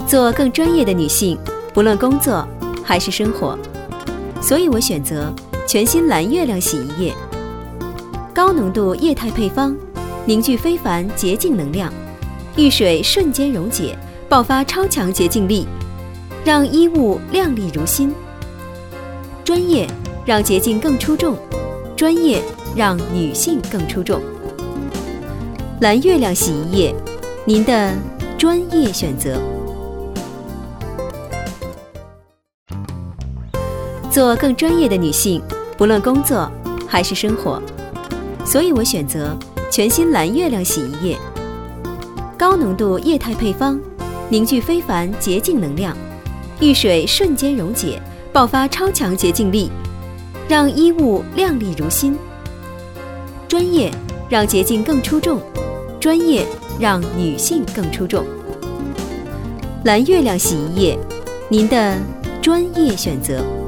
做更专业的女性，不论工作还是生活。所以我选择全新蓝月亮洗衣液，高浓度液态配方，凝聚非凡洁净能量，遇水瞬间溶解，爆发超强洁净力，让衣物亮丽如新。专业让洁净更出众，专业让女性更出众。蓝月亮洗衣液，您的专业选择。做更专业的女性，不论工作还是生活。所以我选择全新蓝月亮洗衣液，高浓度液态配方，凝聚非凡洁净能量，遇水瞬间溶解，爆发超强洁净力，让衣物亮丽如新。专业让洁净更出众，专业让女性更出众。蓝月亮洗衣液，您的专业选择。